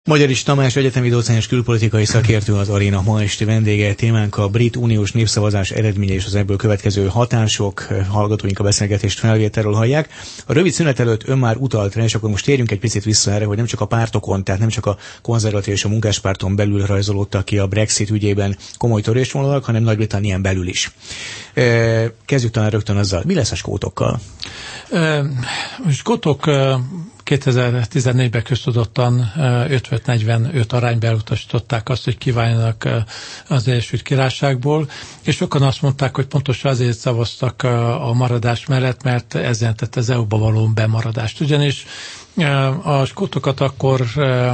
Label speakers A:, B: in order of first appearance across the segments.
A: Magyarics Tamás egyetemi docens külpolitikai szakértő az Aréna ma esti vendége. Témánk a brit uniós népszavazás eredménye és az ebből következő hatások. Hallgatóink a beszélgetést felvételről hallják. A rövid szünet előtt ön már utalt rá, és akkor most térjünk egy picit vissza erre, hogy nem csak a pártokon, tehát nem csak a konzervatív és a munkáspárton belül rajzolódtak ki a Brexit ügyében komoly törésvonalak, hanem Nagy-Britannián belül is. Kezdjük talán rögtön azzal. Mi lesz a skótokkal?
B: Skótok 2014-ben köztudottan 55-45 arányban elutasították azt, hogy kiváljanak az Egyesült Királyságból, és sokan azt mondták, hogy pontosan azért szavaztak a maradás mellett, mert ez jelentett az EU-ba való bemaradást. Ugyanis a skótokat akkor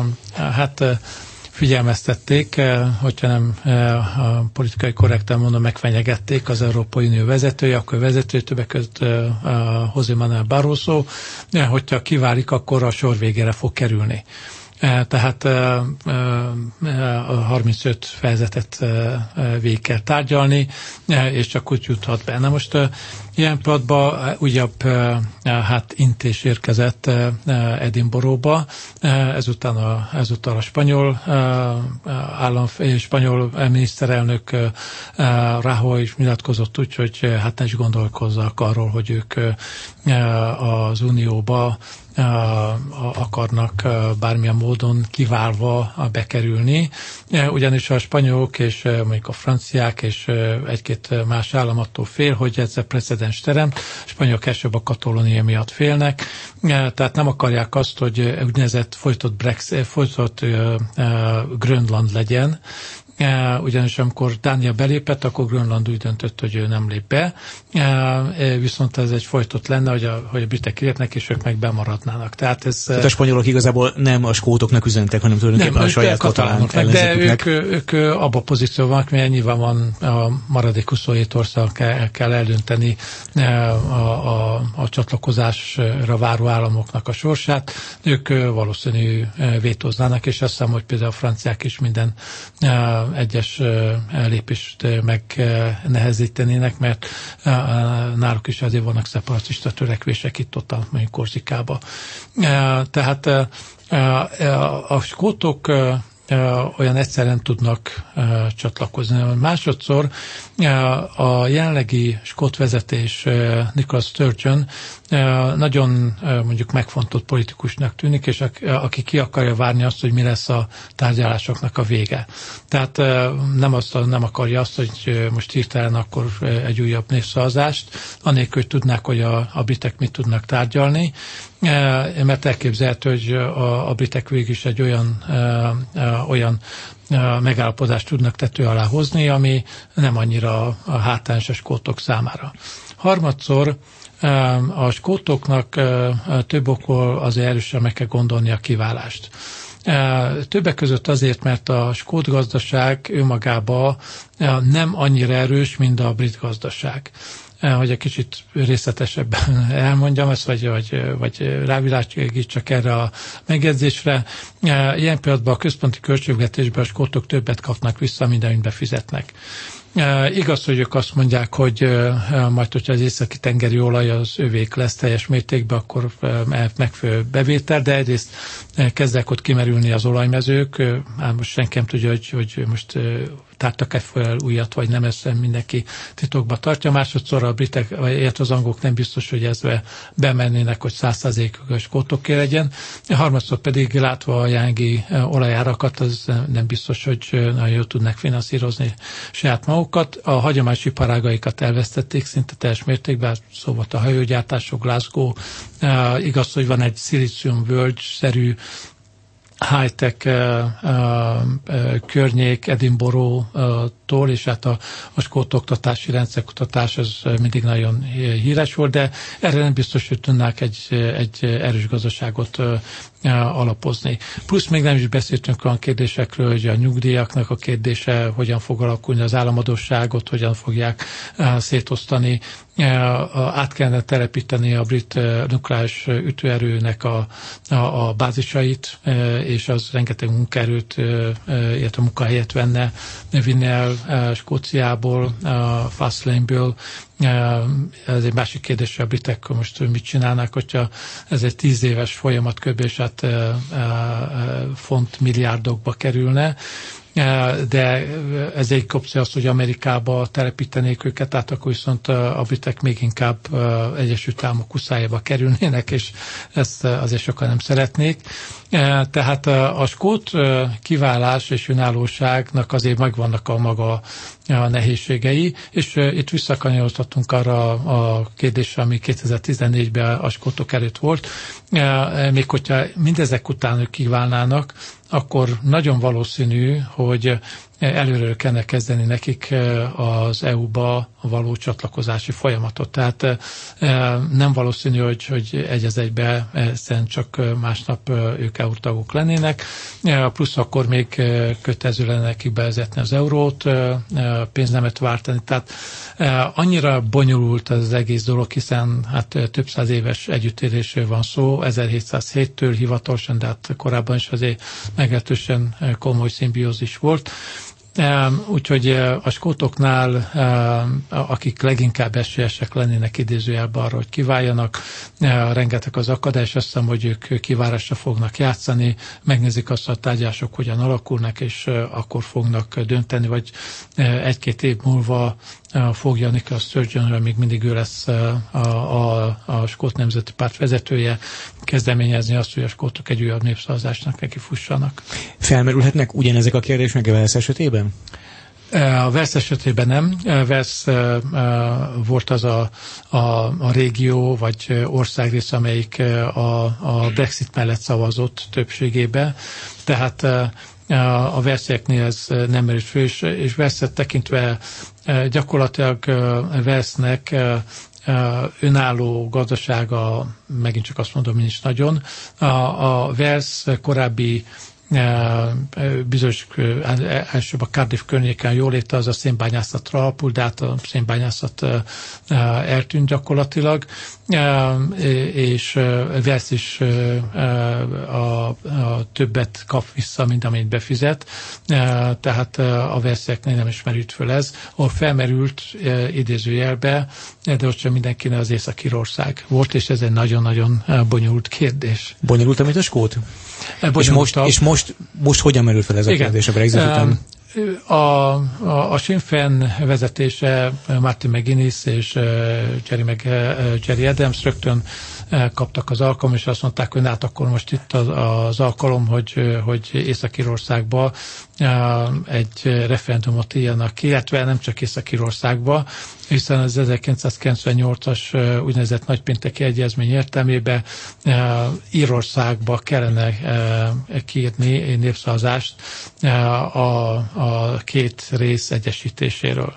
B: figyelmeztették, hogyha nem a politikai korrekten mondom, megfenyegették az Európai Unió vezetője, akkor vezető többek között José Manuel Barroso, hogyha kiválik, akkor a sor végére fog kerülni. Tehát a 35 fejezetet végig kell tárgyalni, és csak úgy juthat be. Na most ilyen pillanatban újabb intés érkezett Edinburghba, ezúttal a spanyol miniszterelnök Rajoy is nyilatkozott úgy, hogy ne is gondolkozzak arról, hogy ők az Unióba akarnak bármilyen módon kiválva bekerülni, ugyanis a spanyolok és mondjuk a franciák és egy-két más állam attól fél, hogy ez a precedens teremt, a spanyolok elsőbb a Katalónia miatt félnek, tehát nem akarják azt, hogy úgynevezett folytott Grönland legyen, ugyanis amikor Dánia belépett, akkor Grönland úgy döntött, hogy ő nem lép be, viszont ez egy folytott lenne, hogy a britek kilépnek, és ők meg bemaradnának. Tehát
A: a spanyolok igazából nem a skótoknak üzentek, hanem tulajdonképpen a saját katalánok ellenzéküknek.
B: De ők abban a pozícióban vannak, mert nyilván van a maradék 27 ország kell eldönteni a csatlakozásra váró államoknak a sorsát. Ők valószínű vétóznának, és azt hiszem, hogy például a franciák is minden egyes lépést megnehezítenének, mert náluk is azért vannak szeparatista törekvések itt-ott, mondjuk Korzikába. Tehát a skótok olyan egyszerűen tudnak csatlakozni. Másodszor a jelenlegi skót vezetés, Nicola Sturgeon, nagyon mondjuk megfontolt politikusnak tűnik, és aki ki akarja várni azt, hogy mi lesz a tárgyalásoknak a vége. Tehát nem akarja azt, hogy most hirtelen akkor egy újabb népszavazást, anélkül, hogy tudnák, hogy a britek mit tudnak tárgyalni, mert elképzelhető, hogy a britek végig is egy olyan megállapodást tudnak tető alá hozni, ami nem annyira hátrányos a skótok számára. Harmadszor a skótoknak több okból azért erősen meg kell gondolni a kiválást. Többek között azért, mert a skót gazdaság önmagában nem annyira erős, mint a brit gazdaság. Hogy egy kicsit részletesebben elmondjam ezt, vagy rávilágítsak erre a megjegyzésre. Ilyen pillanatban a központi költségvetésben a skótok többet kapnak vissza, mint amit befizetnek. Igaz, hogy ők azt mondják, hogy majd, hogyha az északi tengeri olaj az övék lesz teljes mértékben, akkor megfelelő bevétel, de egyrészt kezdek ott kimerülni az olajmezők, most senki nem tudja, hogy most tártak-e fel újat, vagy nem, ezt mindenki titokba tartja. Másodszor a britek, illetve az angolok nem biztos, hogy ezbe bemennének, hogy 100%-os skótoké legyen. Harmadszor pedig látva a jelenlegi olajárakat, az nem biztos, hogy nagyon jól tudnak finanszírozni saját magukat. A hagyományos iparágaikat elvesztették szinte teljes mértékben, szó volt a hajógyártások, Glasgow. Igaz, hogy van egy szilícium völgy-szerű high-tech környék Edinburgh-tól, és hát a skót oktatási rendszerkutatás az mindig nagyon híres volt, de erre nem biztos, hogy tudnák egy erős gazdaságot alapozni. Plusz még nem is beszéltünk olyan kérdésekről, hogy a nyugdíjaknak a kérdése, hogyan fog alakulni az államadósságot, hogyan fogják szétosztani, át kellene telepíteni a brit nukleáris ütőerőnek a bázisait, és az rengeteg munkaerőt, illetve munkahelyet vinne el Skóciából, Fastlaneből, Ez egy másik kérdés, hogy a britek most mit csinálnak, hogyha ez egy 10 éves folyamat kb. És hát font milliárdokba kerülne. De ez egy opció az, hogy Amerikába telepítenék őket, tehát akkor viszont a britek még inkább Egyesült Államok kuszájába kerülnének, és ezt azért sokan nem szeretnék. Tehát a skót kiválás és önállóságnak azért megvannak a maga nehézségei, és itt visszakanyarodhatunk arra a kérdésre, ami 2014-ben a skótok előtt volt. Még hogyha mindezek után ők kiválnának, akkor nagyon valószínű, hogy előről kellene kezdeni nekik az EU-ba való csatlakozási folyamatot. Tehát nem valószínű, hogy egy az egybe csak másnap ők EU tagok lennének, plusz akkor még kötelező lenne nekik bevezetni az eurót, pénznemet váltani. Tehát annyira bonyolult az egész dolog, hiszen hát több száz éves együttélésről van szó, 1707-től hivatalosan, de hát korábban is azért meglehetősen komoly szimbiózis volt. Úgyhogy a skótoknál, akik leginkább esélyesek lennének idézőjelben arra, hogy kiváljanak, rengeteg az akadály, és azt hiszem, hogy ők kivárásra fognak játszani, megnézik azt, a tárgyalások hogyan alakulnak, és akkor fognak dönteni, vagy egy-két év múlva fogja Nicola Sturgeon, még mindig ő lesz a Skót Nemzeti Párt vezetője, kezdeményezni azt, hogy a skótok egy újabb népszavazásnak neki fussanak.
A: Felmerülhetnek ugyanezek a kérdések a Wales esetében?
B: A Wales esetében nem. Wales volt az a régió vagy országrész, amelyik a Brexit mellett szavazott többségében. Tehát a Walesieknél ez nem merült föl, és Waleset tekintve gyakorlatilag Walesnek önálló gazdasága, megint csak azt mondom, nincs nagyon. A Wales korábbi bizonyos elsőbb a Cardiff környéken jóléte az a szénbányászatra alapul, de hát a szénbányászat eltűnt gyakorlatilag, és Wales is a többet kap vissza, mint amit befizet, tehát a Walesieknél nem is merült föl ez. Ahol felmerült idézőjelbe, de ott sem mindenkinek az Észak-Írország volt, és ez egy nagyon-nagyon bonyolult kérdés.
A: Bonyolult, amit a skót? És most hogyan merül fel ez a kérdés a Brexit után?
B: A Sinn Féin vezetése, Martin McGuinness és Gerry Adams rögtön kaptak az alkalom, és azt mondták, hogy hát akkor most itt az alkalom, hogy Észak-Írországba egy referendumot írjanak ki, illetve nem csak Észak-Írországba, hiszen az 1998-as úgynevezett nagypénteki egyezmény értelmében Írországba kellene kiírni népszavazást a két rész egyesítéséről.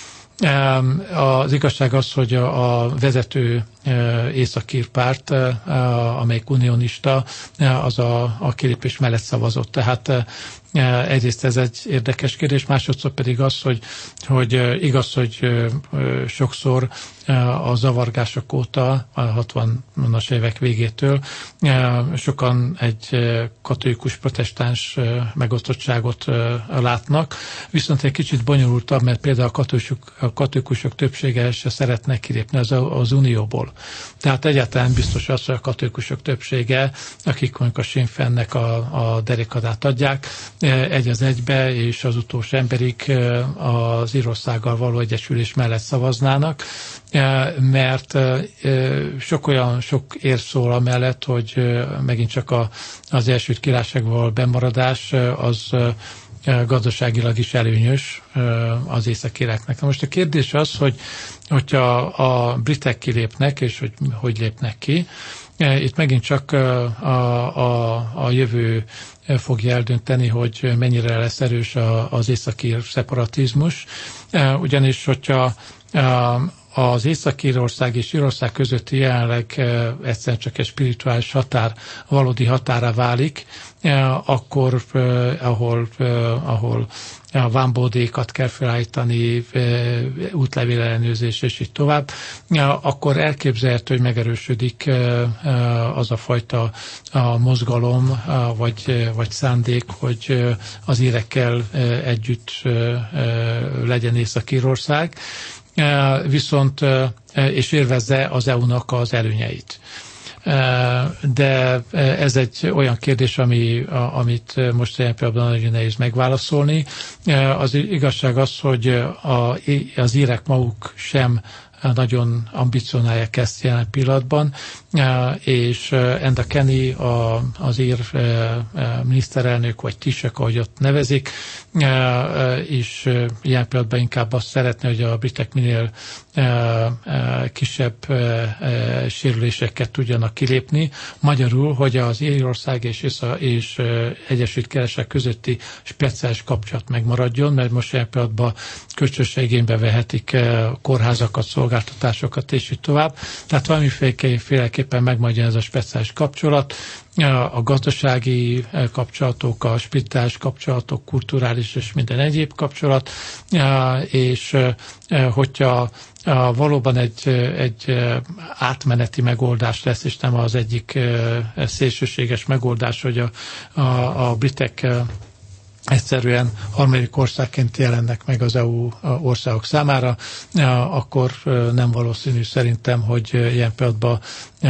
B: Az igazság az, hogy a vezető északír párt, amelyik unionista, az a kilépés mellett szavazott. Tehát egyrészt ez egy érdekes kérdés, másodszor pedig az, hogy igaz, hogy sokszor a zavargások óta, a 60-as évek végétől sokan egy katolikus protestáns megosztottságot látnak, viszont egy kicsit bonyolultabb, mert például a katolikusok többsége se szeretne kilépni az unióból. Tehát egyáltalán biztos az, hogy a katolikusok többsége, akik mondjuk a Sinn Féinnek a derékadát adják, egy az egybe, és az utolsó emberig az Írországgal való egyesülés mellett szavaznának, mert sok érv szól amellett, hogy megint csak az Egyesült Királyságból bemaradás az gazdaságilag is előnyös az északíreknek. Most a kérdés az, hogyha a britek kilépnek, és hogy lépnek ki, itt megint csak a jövő fogja eldönteni, hogy mennyire lesz erős az északír szeparatizmus, ugyanis hogyha az Észak-Írország és Írország közötti jelenleg egyszerűen csak egy spirituális határ valódi határa válik, akkor ahol a vámbódékat kell felállítani, útlevél-ellenőrzés és így tovább, akkor elképzelhető, hogy megerősödik az a fajta mozgalom, vagy szándék, hogy az írekkel együtt legyen Észak-Írország. viszont és élvezze az EU-nak az előnyeit. De ez egy olyan kérdés, amit most ilyen pillanatban nagyon nehéz megválaszolni. Az igazság az, hogy az írek maguk sem nagyon ambicionálják ezt jelen pillanatban, és Enda Kenny, az ír miniszterelnök, vagy Taoiseach, ahogy ott nevezik, és ilyen pillanatban inkább azt szeretné, hogy a britek minél kisebb sérüléseket tudjanak kilépni. Magyarul, hogy az Írország és Egyesült Királyság közötti speciális kapcsolat megmaradjon, mert most ilyen pillanatban kölcsönösen igénybe vehetik kórházakat, szolgáltatásokat, és így tovább. Tehát valamiféleképpen megmaradjon ez a speciális kapcsolat, a gazdasági kapcsolatok, a spirituális kapcsolatok, kulturális és minden egyéb kapcsolat, és hogyha valóban egy átmeneti megoldás lesz, és nem az egyik szélsőséges megoldás, hogy a britek egyszerűen harmadik országként jelennek meg az EU országok számára, akkor nem valószínű szerintem, hogy ilyen pillanatban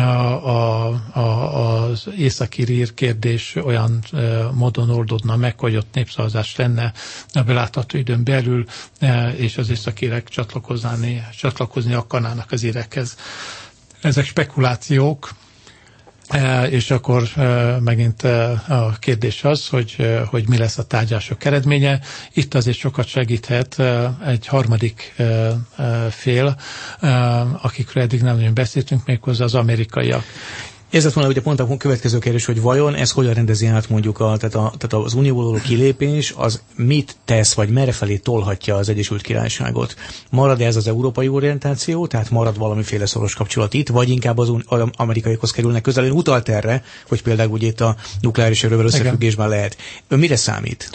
B: az észak-ír kérdés olyan módon oldódna meg, hogy ott népszavazás lenne a belátható időn belül, és az észak-írek csatlakozni akarnának az írekhez. Ezek spekulációk, és akkor megint a kérdés az, hogy mi lesz a tárgyalások eredménye. Itt azért sokat segíthet egy harmadik fél, akikről eddig nem nagyon beszéltünk, méghozzá az amerikaiak.
A: Ez lett volna ugye pont a következő kérdés, hogy vajon ez hogyan rendezi át mondjuk tehát az unióból való kilépés, az mit tesz, vagy merrefelé tolhatja az Egyesült Királyságot? Marad ez az európai orientáció, tehát marad valamiféle szoros kapcsolat itt, vagy inkább az amerikaiakhoz kerülnek közel? Ön utalt erre, hogy például ugye itt a nukleáris erővel összefüggésben lehet. Ön mire számít?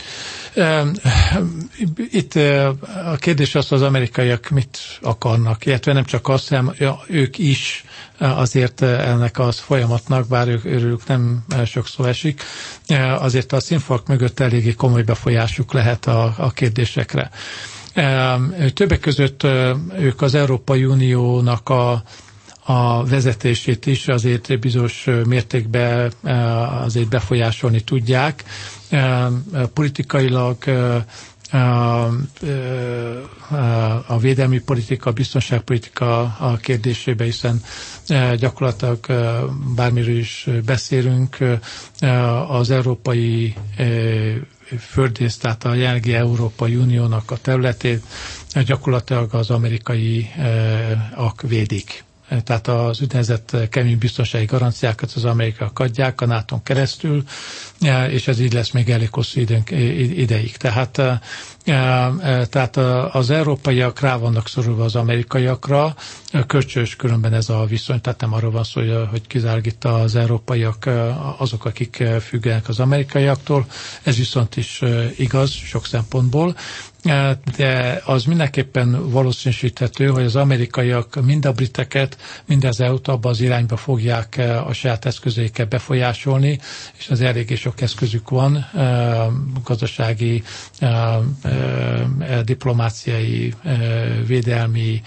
B: Itt a kérdés az amerikaiak mit akarnak, illetve nem csak azt, hanem ők is azért ennek a folyamatnak, bár őrülük nem sok szó esik, azért a színfalak mögött eléggé komoly befolyásuk lehet a kérdésekre. Többek között ők az Európai Uniónak a vezetését is azért bizonyos mértékben azért befolyásolni tudják. Politikailag a védelmi politika, a biztonságpolitika a kérdésébe, hiszen gyakorlatilag bármiről is beszélünk, az európai földrész, tehát a jelenlegi Európai Uniónak a területét gyakorlatilag az amerikaiak védik. Tehát az úgynevezett kemény biztonsági garanciákat az amerikaiak adják a NATO-n keresztül, és ez így lesz még elég hosszú ideig. Tehát az európaiak rá vannak szorulva az amerikaiakra, kölcsönös különben ez a viszony, tehát nem arról van szó, hogy kizárólag itt az európaiak azok, akik függenek az amerikaiaktól, ez viszont is igaz sok szempontból, de az mindenképpen valószínűsíthető, hogy az amerikaiak mind a briteket, mind az EU-t abba az irányba fogják a saját eszközeikkel befolyásolni, és az eléggé sok eszközük van, gazdasági, diplomáciai, védelmi,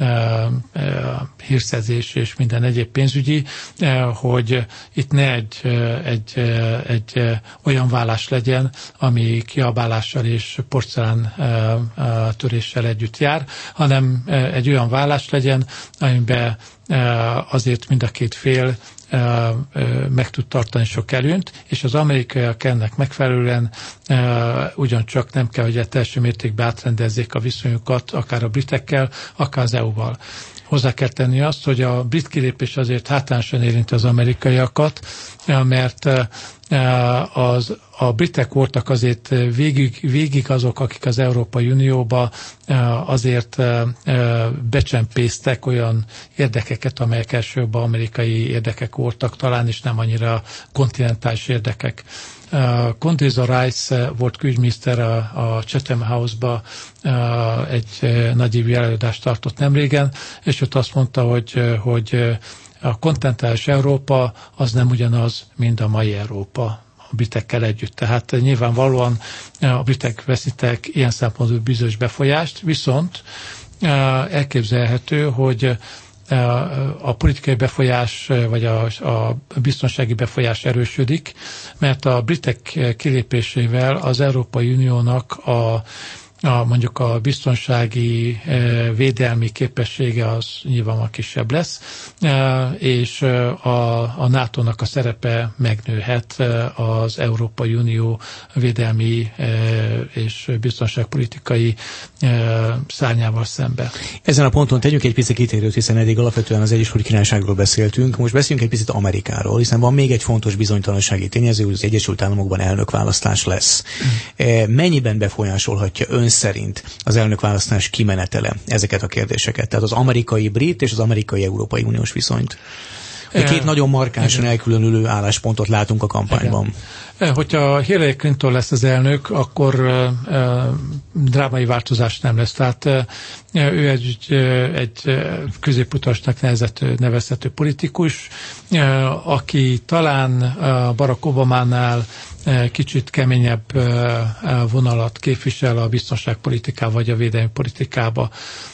B: hírszerzés és minden egyéb pénzügyi, hogy itt ne egy olyan vállás legyen, ami kiabálással és porcelán töréssel együtt jár, hanem egy olyan vállás legyen, amiben azért mind a két fél meg tud tartani sok előnyt, és az amerikaiak ennek megfelelően ugyancsak nem kell, hogy teljes mértékben átrendezzék a viszonyokat, akár a britekkel, akár az EU-val. Hozzá kell tenni azt, hogy a brit kilépés azért hátrányosan érinti az amerikaiakat, mert a britek voltak azért végig azok, akik az Európai Unióba azért becsempésztek olyan érdekeket, amelyek elsősorban amerikai érdekek voltak talán, és nem annyira kontinentális érdekek. Condoleezza Rice volt külügyminiszter a Chatham House-ba, egy nagyívű előadást tartott nemrégen, és ott azt mondta, hogy a kontinentális Európa az nem ugyanaz, mint a mai Európa a britekkel együtt. Tehát nyilvánvalóan a britek veszítek ilyen szempontból bizonyos befolyást, viszont elképzelhető, hogy a politikai befolyás, vagy a biztonsági befolyás erősödik, mert a britek kilépésével az Európai Uniónak mondjuk a biztonsági védelmi képessége az nyilvánvalóan kisebb lesz, és a NATO-nak a szerepe megnőhet az Európai Unió védelmi és biztonságpolitikai szárnyával szembe.
A: Ezen a ponton tegyünk egy pici kitérőt, hiszen eddig alapvetően az Egyesült Királyságról beszéltünk. Most beszéljünk egy picit Amerikáról, hiszen van még egy fontos bizonytalansági tényező, hogy az Egyesült Államokban elnökválasztás lesz. Mennyiben befolyásolhatja ön szerint az elnökválasztás kimenetele ezeket a kérdéseket? Tehát az amerikai-brit és az amerikai-európai uniós viszonyt. Két nagyon markánsan elkülönülő álláspontot látunk a kampányban.
B: Hogyha Hillary Clinton lesz az elnök, akkor drámai változás nem lesz. Tehát ő egy középutasnak nevezhető politikus, aki talán Barack Obamánál kicsit keményebb vonalat képvisel a biztonságpolitikába vagy a védelmi politikába,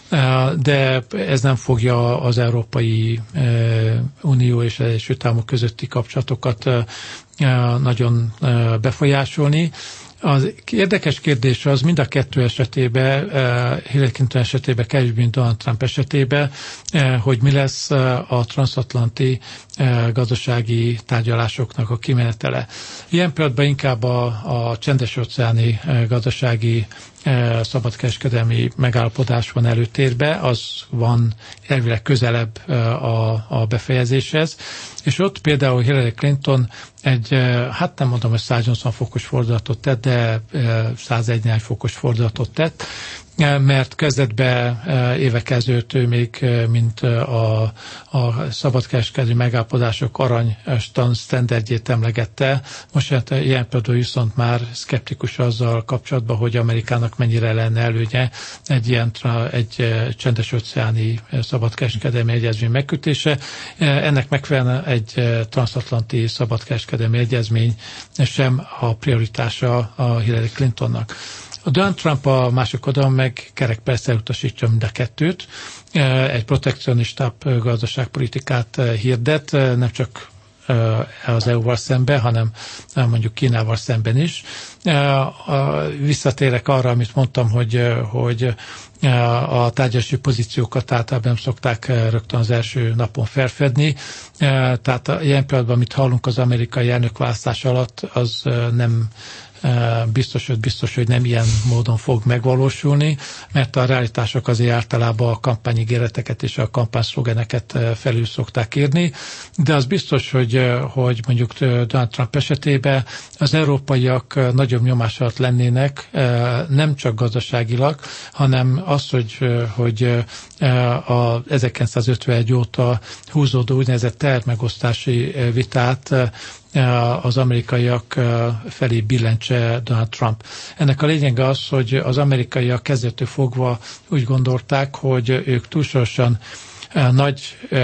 B: de ez nem fogja az Európai Unió és az Egyesült Államok közötti kapcsolatokat nagyon befolyásolni. Az érdekes kérdés az mind a kettő esetében, Hillary Clinton esetében, kevésbé, mint Donald Trump esetében, hogy mi lesz a transatlanti gazdasági tárgyalásoknak a kimenetele. Ilyen pillanatban inkább a csendes-óceáni gazdasági szabadkereskedelmi megállapodás van előtérbe, az van elvileg közelebb a befejezéshez, és ott például Hillary Clinton hát nem mondom, hogy 180 fokos fordulatot tett, de 101 fokos fordulatot tett, mert kezdetben évek ezelőtt ő még, mint a szabadkereskedelmi megállapodások arany standardjét emlegette. Most ilyen például viszont már szkeptikus azzal kapcsolatban, hogy Amerikának mennyire lenne előnye egy csendes-óceáni szabadkereskedelmi egyezmény megkötése. Ennek megfelelően egy transatlanti szabadkereskedelmi egyezmény sem a prioritása a Hillary Clintonnak. A Donald Trump a másik oldalon meg kerekpersze utasítja mind a kettőt. Egy protekcionistább gazdaságpolitikát hirdet, nem csak az EU-val szemben, hanem mondjuk Kínával szemben is. Visszatérek arra, amit mondtam, hogy a tárgyalási pozíciókat általában nem szokták rögtön az első napon felfedni. Tehát ilyen pillanatban, amit hallunk az amerikai elnökválasztás alatt, az nem biztos, hogy nem ilyen módon fog megvalósulni, mert a realitások azért általában a kampányígéreteket és a kampányszlogeneket felül szokták írni, de az biztos, hogy mondjuk Donald Trump esetében az európaiak nagyobb nyomás alatt lennének, nem csak gazdaságilag, hanem az, hogy a 1951 óta húzódó úgynevezett tervmegosztási vitát az amerikaiak felé billentse Donald Trump. Ennek a lényege az, hogy az amerikaiak kezdettől fogva úgy gondolták, hogy ők túlsorosan nagy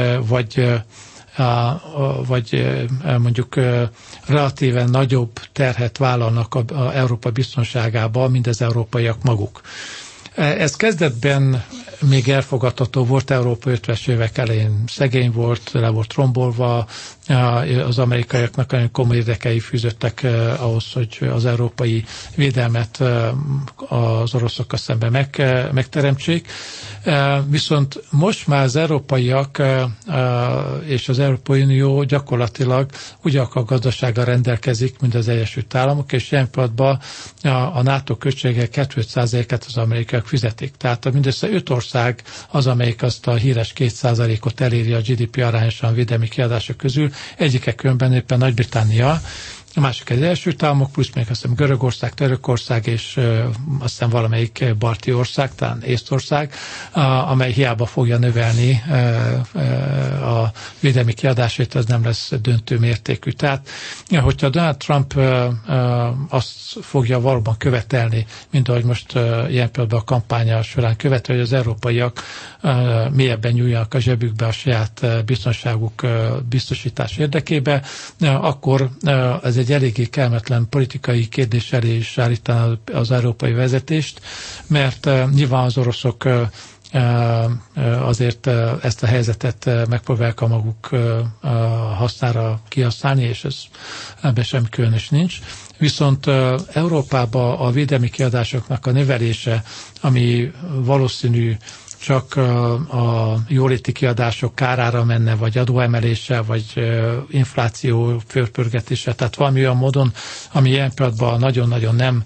B: vagy mondjuk relatíven nagyobb terhet vállalnak az Európa biztonságába, mint az európaiak maguk. Ez kezdetben még elfogadható volt, Európa 50-es évek elején szegény volt, le volt rombolva, az amerikaiaknak nagyon komoly érdekei fűzöttek ahhoz, hogy az európai védelmet az oroszokkal szemben megteremtsék. Viszont most már az európaiak és az Európai Unió gyakorlatilag ugyanakkor gazdasággal rendelkezik, mint az Egyesült Államok, és ilyen pillanatban a NATO költségek 2%-et az amerikaiak fizetik. Tehát mindössze 5 ország az, amelyik azt a híres 2%-ot eléri a GDP arányosan védelmi kiadások közül, egyike különben éppen Nagy-Britannia, a másik az Egyesült Államok, plusz még azt hiszem Görögország, Törökország, és azt hiszem valamelyik balti ország, talán Észtország, amely hiába fogja növelni a védelmi kiadásait, az nem lesz döntő mértékű. Tehát, hogyha Donald Trump azt fogja valóban követelni, mint ahogy most ilyen például a kampánya során követel, hogy az európaiak mélyebben nyúljanak a zsebükbe a saját biztonságuk biztosítás érdekébe, akkor ez egy eléggé kellemetlen politikai kérdés elé is állítaná az európai vezetést, mert nyilván az oroszok azért ezt a helyzetet megpróbálják a maguk hasznára kihasználni, és ebben semmi különös nincs. Viszont Európában a védelmi kiadásoknak a növelése, ami valószínű csak a jóléti kiadások kárára menne, vagy adóemeléssel, vagy infláció fölpörgetése, tehát valami olyan módon, ami ilyen pillanatban nagyon-nagyon nem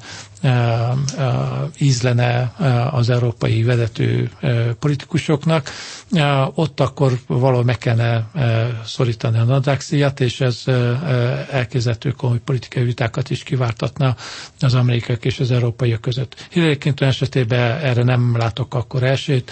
B: ízlene az európai vezető politikusoknak, ott akkor valahol meg kellene szorítani a nadrágszíjat, és ez elképzelhető komoly politikai vitákat is kiváltatna az amerikaiak és az európaiak között. Hillary Clinton esetében erre nem látok akkor esélyt.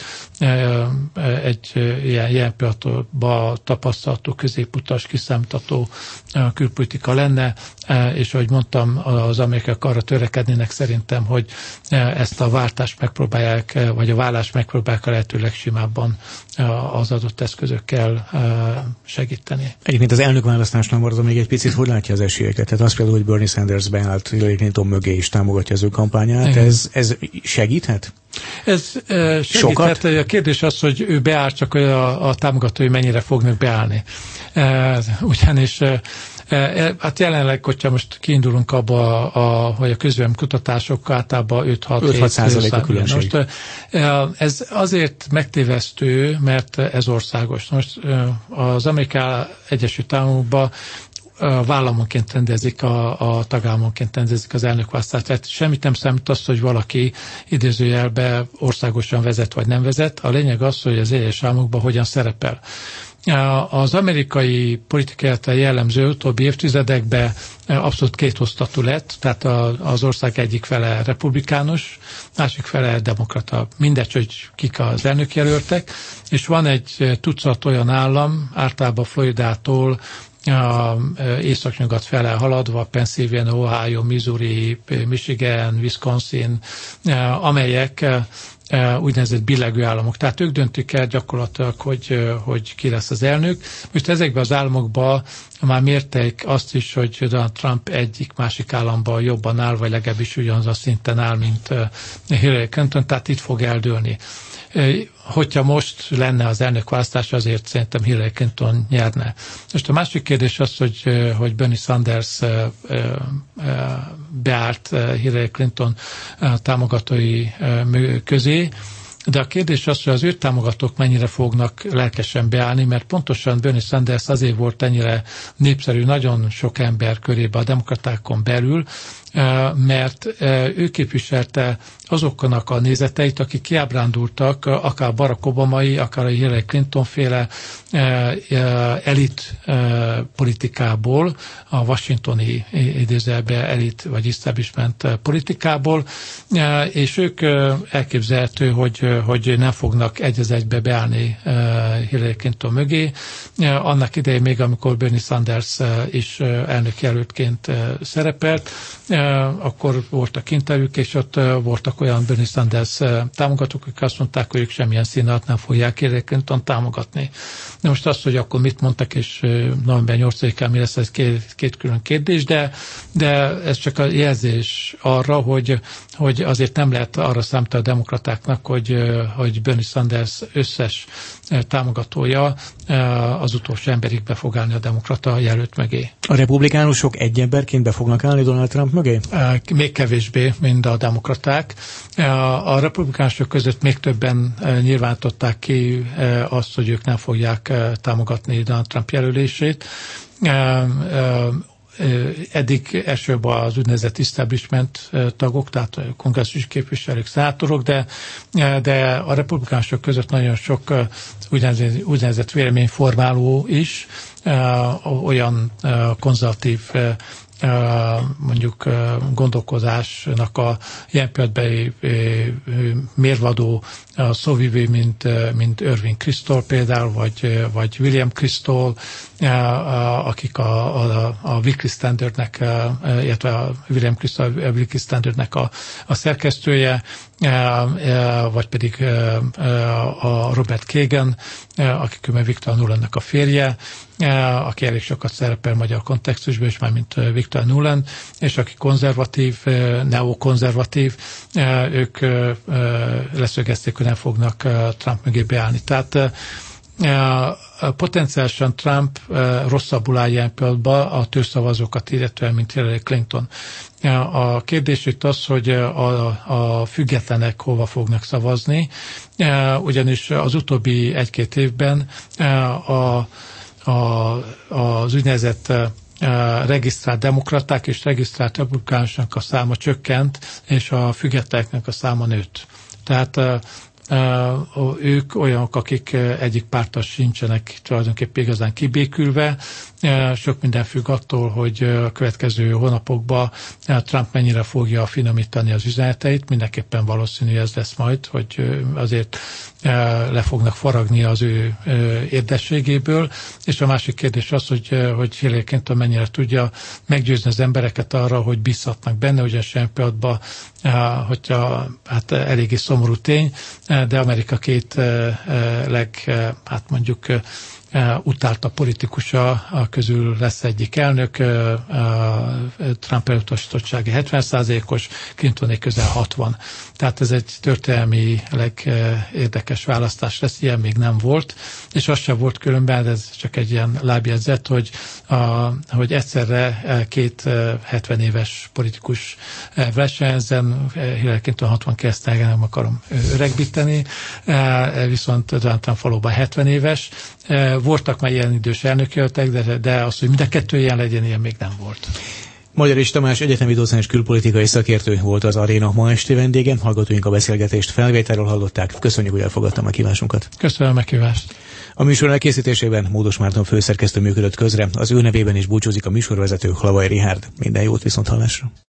B: Egy ilyen pillanatban tapasztalható, középutas, kiszámítható külpolitika lenne, és ahogy mondtam, az amerikaiak arra törekednének szerintem, hogy ezt a váltást megpróbálják, vagy a vállást megpróbálják a lehető legsimábban az adott eszközökkel segíteni.
A: Egyébként az elnökválasztásnál maradva még egy picit, hogy látja az esélyeket? Tehát azt például, hogy Bernie Sanders beállt Hillary Clinton mögé is támogatja az ő kampányát, ez segíthet?
B: Ez segíthet. A kérdés az, hogy ő beáll, csak a támogatói mennyire fognak beállni. Ugyanis hát jelenleg, hogyha most kiindulunk abba, hogy a közvélemény kutatások általában 5-6%
A: a különbség.
B: Most ez azért megtévesztő, mert ez országos. Most az Amerikai Egyesült Államokban vállamonként rendezik, a tagállamonként rendezik az elnökválasztást. Tehát semmit nem számít az, hogy valaki idézőjelbe országosan vezet vagy nem vezet. A lényeg az, hogy az egyes államokban hogyan szerepel. Az amerikai politikai jellemző utóbbi évtizedekben abszolút kétosztatú lett, tehát az ország egyik fele republikánus, másik fele demokrata. Mindegy, hogy kik az elnökjelöltek, és van egy tucat olyan állam, általában Floridától északnyugat fele haladva, Pennsylvania, Ohio, Missouri, Michigan, Wisconsin, amelyek úgynevezett billegő államok. Tehát ők döntik el gyakorlatilag, hogy ki lesz az elnök. Most ezekben az államokban már mérték azt is, hogy Donald Trump egyik-másik államban jobban áll, vagy legalábbis ugyanaz a szinten áll, mint Hillary Clinton, tehát itt fog eldőlni. Hogyha most lenne az elnökválasztás, azért szerintem Hillary Clinton nyerne. Most a másik kérdés az, hogy Bernie Sanders beállt Hillary Clinton támogatói közé, de a kérdés az, hogy az ő támogatók mennyire fognak lelkesen beállni, mert pontosan Bernie Sanders azért volt ennyire népszerű nagyon sok ember körében a demokratákon belül, mert ő képviselte azoknak a nézeteit, akik kiábrándultak, akár Barack Obamai, akár a Hillary Clinton-féle elit politikából, a washingtoni idézőjelben elit vagy establishment politikából, és ők elképzelhető, hogy nem fognak egy az egybe beállni Hillary Clinton mögé. Annak idején még, amikor Bernie Sanders is elnökjelöltként szerepelt, akkor voltak interjúk, és ott voltak olyan Bernie Sanders támogatók, akik azt mondták, hogy ők semmilyen szín alatt nem fogják Hillary Clinton támogatni. De most azt, hogy akkor mit mondtak, és november 8-án mi lesz, ez két külön kérdés, de ez csak a jelzés arra, hogy azért nem lehet arra számítani a demokratáknak, hogy Bernie Sanders összes támogatója az utolsó emberig be fog állni a demokrata jelölt mögé.
A: A republikánusok egy emberként be fognak állni Donald Trump mögé?
B: Még kevésbé, mint a demokraták. A republikánusok között még többen nyilvánították ki azt, hogy ők nem fogják támogatni Donald Trump jelölését. Eddig elsőbb az úgynevezett establishment tagok, tehát kongresszusi képviselők, szenátorok, de a republikánusok között nagyon sok úgynevezett véleményformáló is, olyan konzervatív mondjuk gondolkozásnak a ilyen pillanatban mérvadó szóvivő, mint Irving Kristol például, vagy William Kristol, akik a Weekly Standardnek, illetve a William Kristol a Weekly Standardnek a szerkesztője, vagy pedig a Robert Kagan, aki Viktor Nulandnak a férje, aki elég sokat szerepel magyar kontextusban, és már mint Victor Nuland, és aki konzervatív, neokonzervatív, ők leszögezték, hogy nem fognak Trump mögé beállni. Tehát potenciálisan Trump rosszabbul áll ilyen pillanatban a tőszavazókat illetően, mint Hillary Clinton. A kérdés itt az, hogy a függetlenek hova fognak szavazni, ugyanis az utóbbi 1-2 évben az úgynevezett regisztrált demokraták és regisztrált republikánusnak a száma csökkent, és a függetleneknek a száma nőtt. Tehát ők olyanok, akik egyik párttal sincsenek tulajdonképpen igazán kibékülve. Sok minden függ attól, hogy a következő hónapokban Trump mennyire fogja finomítani az üzeneteit. Mindenképpen valószínű ez lesz majd, hogy azért le fognak faragni az ő érdekségéből. És a másik kérdés az, hogy Hillary Clinton mennyire tudja meggyőzni az embereket arra, hogy bízhatnak benne, ugyanis ilyen pillanatban, hogyha hát eléggé szomorú tény, de Amerika két utálta politikusa közül lesz egyik elnök, Trump elutasítottsága 70%-os, Clintoné közel 60%. Tehát ez egy történelmileg érdekes választás lesz, ilyen még nem volt, és az sem volt különben, ez csak egy ilyen lábjegyzet, hogy egyszerre 2 70 éves politikus versenyezzen, Hillary Clinton 62, nem akarom öregbíteni, viszont Donald Trump valóban 70 éves. Voltak már ilyen idős elnökjelöltek, de az, hogy mind a kettő ilyen legyen, ilyen még nem volt.
A: Magyarics Tamás egyetemi docens külpolitikai szakértő volt az Aréna ma esti vendége. Hallgatóink a beszélgetést felvételről hallották. Köszönjük, hogy elfogadtam a kívásunkat.
B: Köszönöm a meghívást.
A: A műsor elkészítésében Módos Márton főszerkesztő működött közre. Az ő nevében is búcsúzik a műsorvezető, Hlavaj Richárd. Minden jót, viszonthallásra.